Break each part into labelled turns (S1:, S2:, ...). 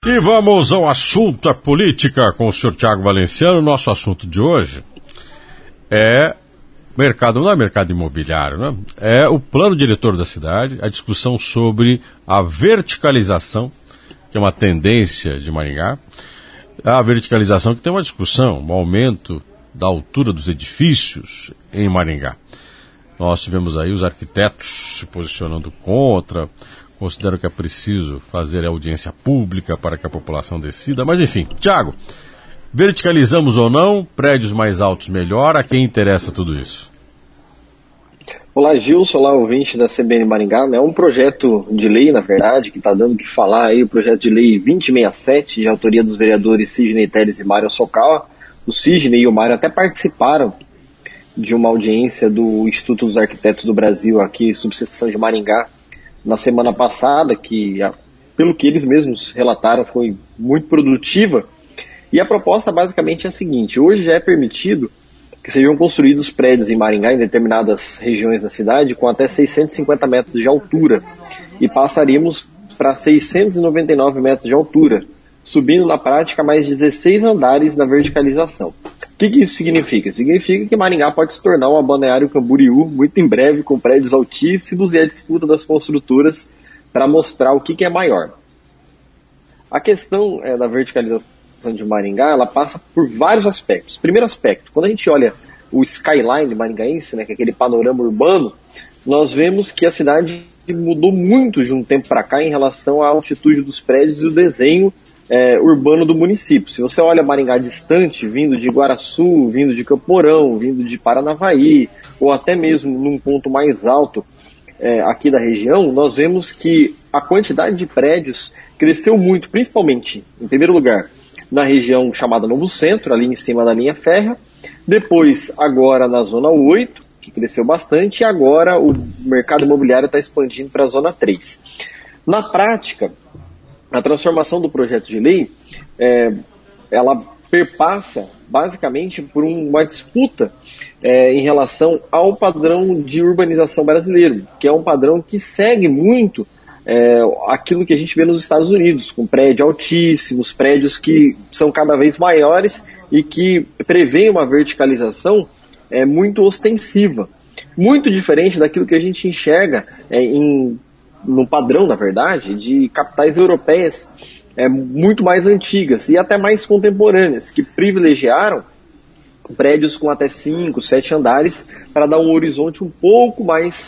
S1: E vamos ao assunto, a política, com o senhor Tiago Valenciano. Nosso assunto de hoje é mercado, não é mercado imobiliário, né? É o plano diretor da cidade, a discussão sobre a verticalização, que é uma tendência de Maringá. A verticalização que tem uma discussão, um aumento da altura dos edifícios em Maringá. Nós tivemos aí os arquitetos se posicionando contra, consideram que é preciso fazer audiência pública para que a população decida, mas enfim. Tiago, verticalizamos ou não, prédios mais altos melhor, a quem interessa tudo isso?
S2: Olá, Gilson, olá, ouvinte da CBN Maringá. É um projeto de lei, na verdade, que está dando o que falar aí, o projeto de lei 2067, de autoria dos vereadores Sidney Teles e Mário Socal. O Sidney e o Mário até participaram de uma audiência do Instituto dos Arquitetos do Brasil, aqui, subseção de Maringá, na semana passada, que, pelo que eles mesmos relataram, foi muito produtiva. E a proposta basicamente é a seguinte: hoje já é permitido que sejam construídos prédios em Maringá, em determinadas regiões da cidade, com até 650 metros de altura, e passaríamos para 699 metros de altura, subindo na prática mais de 16 andares na verticalização. O que isso significa? Significa que Maringá pode se tornar um balneário Camboriú muito em breve, com prédios altíssimos, e a disputa das construtoras para mostrar o que é maior. A questão da verticalização de Maringá, ela passa por vários aspectos. Primeiro aspecto, quando a gente olha o skyline maringaense, né, que é aquele panorama urbano, nós vemos que a cidade mudou muito de um tempo para cá em relação à altitude dos prédios e o desenho urbano do município. Se você olha Maringá distante, vindo de Iguaraçu, vindo de Campo Mourão, vindo de Paranavaí, ou até mesmo num ponto mais alto aqui da região, nós vemos que a quantidade de prédios cresceu muito, principalmente, em primeiro lugar, na região chamada Novo Centro, ali em cima da linha férrea, depois agora na Zona 8, que cresceu bastante, e agora o mercado imobiliário está expandindo para a Zona 3. Na prática, a transformação do projeto de lei, ela perpassa basicamente por uma disputa em relação ao padrão de urbanização brasileiro, que é um padrão que segue muito aquilo que a gente vê nos Estados Unidos, com prédios altíssimos, prédios que são cada vez maiores e que prevêem uma verticalização muito ostensiva, muito diferente daquilo que a gente enxerga no padrão, na verdade, de capitais europeias muito mais antigas e até mais contemporâneas, que privilegiaram prédios com até 5, 7 andares para dar um horizonte um pouco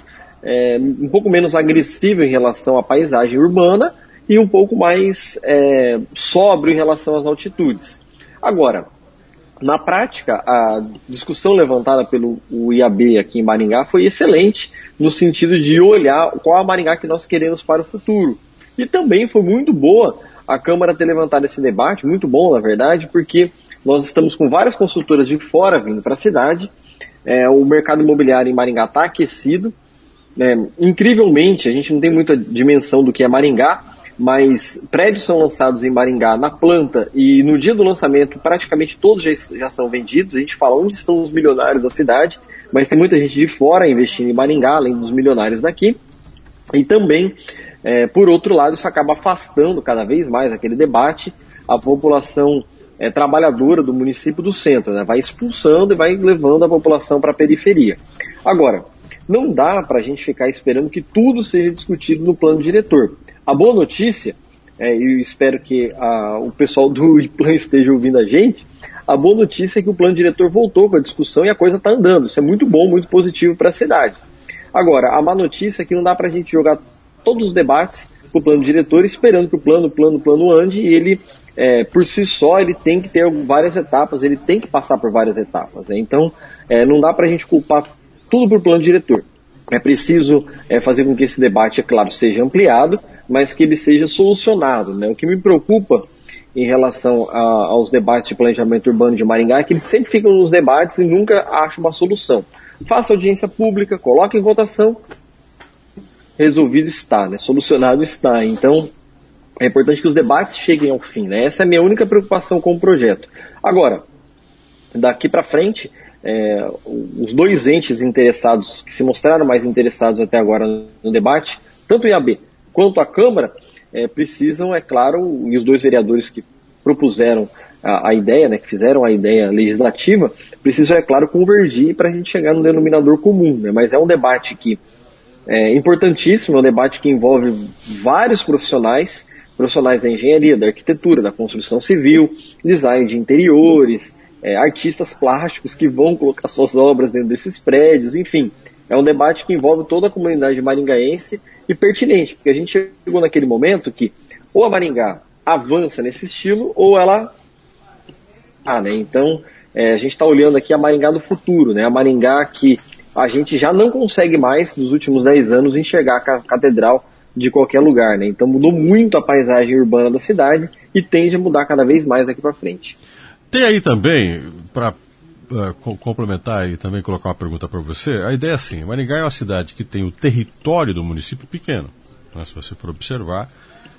S2: menos agressivo em relação à paisagem urbana e um pouco mais sóbrio em relação às altitudes. Agora, na prática, a discussão levantada pelo IAB aqui em Maringá foi excelente, no sentido de olhar qual a Maringá que nós queremos para o futuro. E também foi muito boa a Câmara ter levantado esse debate, muito bom, na verdade, porque nós estamos com várias consultoras de fora vindo para a cidade, o mercado imobiliário em Maringá está aquecido. Incrivelmente, a gente não tem muita dimensão do que é Maringá, mas prédios são lançados em Maringá na planta e no dia do lançamento praticamente todos já são vendidos. A gente fala onde estão os milionários da cidade, mas tem muita gente de fora investindo em Maringá, além dos milionários daqui. E também, por outro lado, isso acaba afastando cada vez mais aquele debate, a população trabalhadora do município do centro, né? Vai expulsando e vai levando a população para a periferia. Agora, não dá para a gente ficar esperando que tudo seja discutido no plano diretor. A boa notícia, e espero que o pessoal do IPLAN esteja ouvindo a gente, a boa notícia é que o plano diretor voltou com a discussão e a coisa está andando. Isso é muito bom, muito positivo para a cidade. Agora, a má notícia é que não dá para a gente jogar todos os debates para o plano diretor esperando que o plano ande, e ele, por si só, ele tem que ter várias etapas, ele tem que passar por várias etapas, né? Então, não dá para a gente culpar tudo para o plano diretor. É preciso fazer com que esse debate, é claro, seja ampliado, mas que ele seja solucionado, né? O que me preocupa em relação aos debates de planejamento urbano de Maringá é que eles sempre ficam nos debates e nunca acham uma solução. Faça audiência pública, coloque em votação, resolvido está, né? Solucionado está. Então, é importante que os debates cheguem ao fim, né? Essa é a minha única preocupação com o projeto. Agora, daqui para frente, os dois entes interessados, que se mostraram mais interessados até agora no debate, tanto o IAB quanto a Câmara, precisam, é claro, e os dois vereadores que propuseram a ideia, né, que fizeram a ideia legislativa, precisam, é claro, convergir para a gente chegar no denominador comum, né? Mas é um debate que é importantíssimo, é um debate que envolve vários profissionais da engenharia, da arquitetura, da construção civil, design de interiores, artistas plásticos que vão colocar suas obras dentro desses prédios, enfim. É um debate que envolve toda a comunidade maringaense e pertinente, porque a gente chegou naquele momento que ou a Maringá avança nesse estilo ou ela... né? Então, a gente está olhando aqui a Maringá do futuro, né? A Maringá que a gente já não consegue mais, nos últimos 10 anos, enxergar a catedral de qualquer lugar, né? Então mudou muito a paisagem urbana da cidade e tende a mudar cada vez mais daqui para frente.
S1: Tem aí também, para complementar e também colocar uma pergunta para você, a ideia é assim, Maringá é uma cidade que tem o território do município pequeno, né? Se você for observar,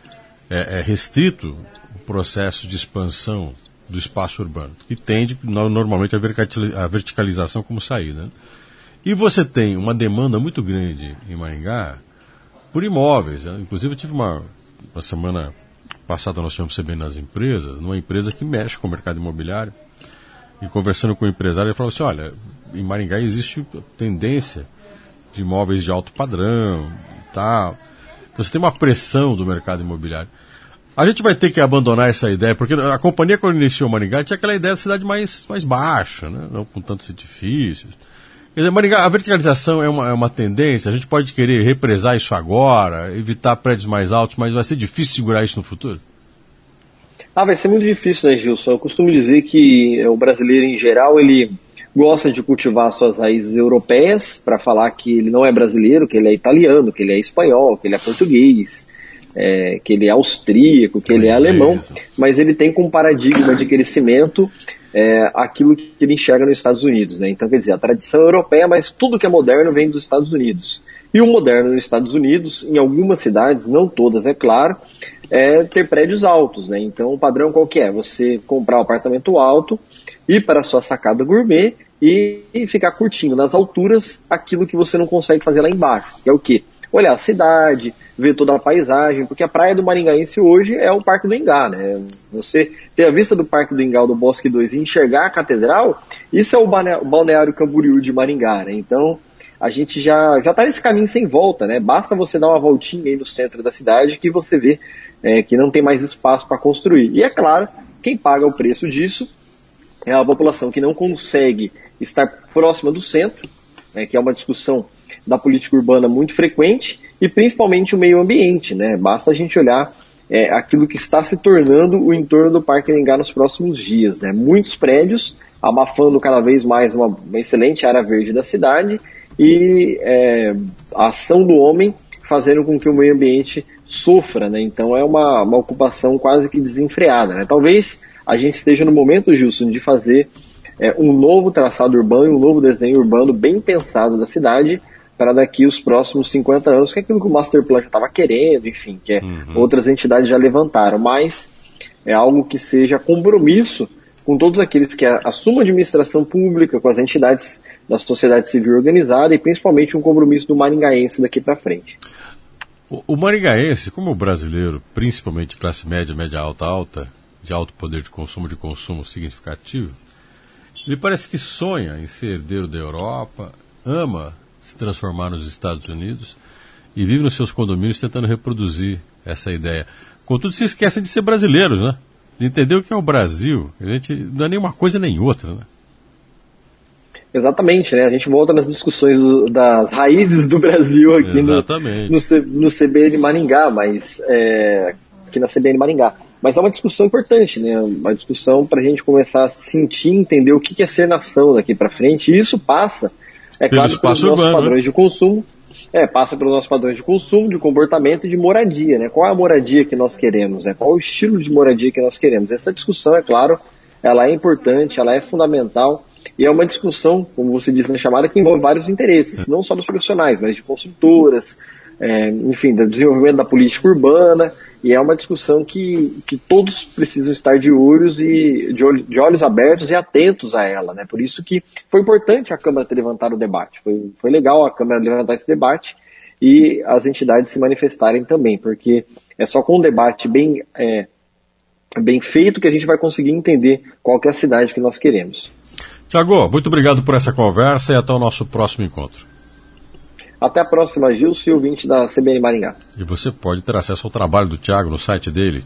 S1: é restrito o processo de expansão do espaço urbano, que tende normalmente a verticalização como saída, né? E você tem uma demanda muito grande em Maringá por imóveis, né? Inclusive eu tive uma semana passada, nós tivemos CBN nas empresas, numa empresa que mexe com o mercado imobiliário, e conversando com o empresário, ele falou assim, olha, em Maringá existe tendência de imóveis de alto padrão e tal. Você tem uma pressão do mercado imobiliário. A gente vai ter que abandonar essa ideia, porque a companhia, quando iniciou Maringá, tinha aquela ideia da cidade mais baixa, né? Não com tantos edifícios. Quer dizer, Maringá, a verticalização é uma tendência, a gente pode querer represar isso agora, evitar prédios mais altos, mas vai ser difícil segurar isso no futuro?
S2: Vai ser muito difícil, né, Gilson? Eu costumo dizer que o brasileiro, em geral, ele gosta de cultivar suas raízes europeias, para falar que ele não é brasileiro, que ele é italiano, que ele é espanhol, que ele é português, que ele é austríaco, que ele é alemão, mas ele tem como paradigma de crescimento aquilo que ele enxerga nos Estados Unidos, né? Então, quer dizer, a tradição europeia, mas tudo que é moderno vem dos Estados Unidos. E o moderno nos Estados Unidos, em algumas cidades, não todas, é claro, é ter prédios altos, né? Então, o padrão qual que é? Você comprar um apartamento alto, ir para a sua sacada gourmet e ficar curtindo nas alturas aquilo que você não consegue fazer lá embaixo, que é o quê? Olhar a cidade, ver toda a paisagem, porque a praia do Maringaense hoje é o Parque do Ingá, né? Você ter a vista do Parque do Ingá, do Bosque 2 e enxergar a catedral, isso é o Balneário Camboriú de Maringá, né? Então, a gente já está nesse caminho sem volta, né? Basta você dar uma voltinha aí no centro da cidade que você vê que não tem mais espaço para construir. E é claro, quem paga o preço disso é a população que não consegue estar próxima do centro, né, que é uma discussão da política urbana muito frequente, e principalmente o meio ambiente, né? Basta a gente olhar aquilo que está se tornando o entorno do Parque Anhangá nos próximos dias, né? Muitos prédios abafando cada vez mais uma excelente área verde da cidade e a ação do homem fazendo com que o meio ambiente sofra, né? Então é uma ocupação quase que desenfreada, né? Talvez a gente esteja no momento, Gilson, de fazer um novo traçado urbano, um novo desenho urbano bem pensado da cidade para daqui os próximos 50 anos, que é aquilo que o Master Plan já estava querendo, enfim, que outras entidades já levantaram, mas é algo que seja compromisso com todos aqueles que assumam a administração pública, com as entidades da sociedade civil organizada e principalmente um compromisso do maringaense daqui para frente.
S1: O maringaense, como o brasileiro, principalmente classe média, média alta, alta, de alto poder de consumo significativo, ele parece que sonha em ser herdeiro da Europa, ama se transformar nos Estados Unidos e vive nos seus condomínios tentando reproduzir essa ideia. Contudo, se esquecem de ser brasileiros, né? De entender o que é o Brasil. A gente não é nem uma coisa nem outra, né?
S2: Exatamente, né? A gente volta nas discussões das raízes do Brasil aqui no CBN Maringá, mas aqui na CBN Maringá. Mas é uma discussão importante, né? Uma discussão para a gente começar a sentir, entender o que é ser nação daqui para frente. E isso passa, claro, pelos nossos padrões de consumo. Passa pelos nossos padrões de consumo, de comportamento e de moradia, né? Qual é a moradia que nós queremos, né? Qual é o estilo de moradia que nós queremos? Essa discussão, é claro, ela é importante, ela é fundamental. E é uma discussão, como você disse na chamada, que envolve vários interesses, não só dos profissionais, mas de construtoras, enfim, do desenvolvimento da política urbana, e é uma discussão que todos precisam estar de olhos e de olhos abertos e atentos a ela, né? Por isso que foi importante a Câmara ter levantado o debate, foi legal a Câmara levantar esse debate e as entidades se manifestarem também, porque É só com um debate bem feito que a gente vai conseguir entender qual que é a cidade que nós queremos.
S1: Tiago, muito obrigado por essa conversa e até o nosso próximo encontro.
S2: Até a próxima, Gilson, ouvinte da CBN Maringá.
S1: E você pode ter acesso ao trabalho do Tiago no site dele,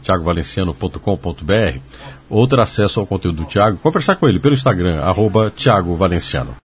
S1: thiagovalenciano.com.br, ou ter acesso ao conteúdo do Tiago, conversar com ele pelo Instagram, @TiagoValenciano.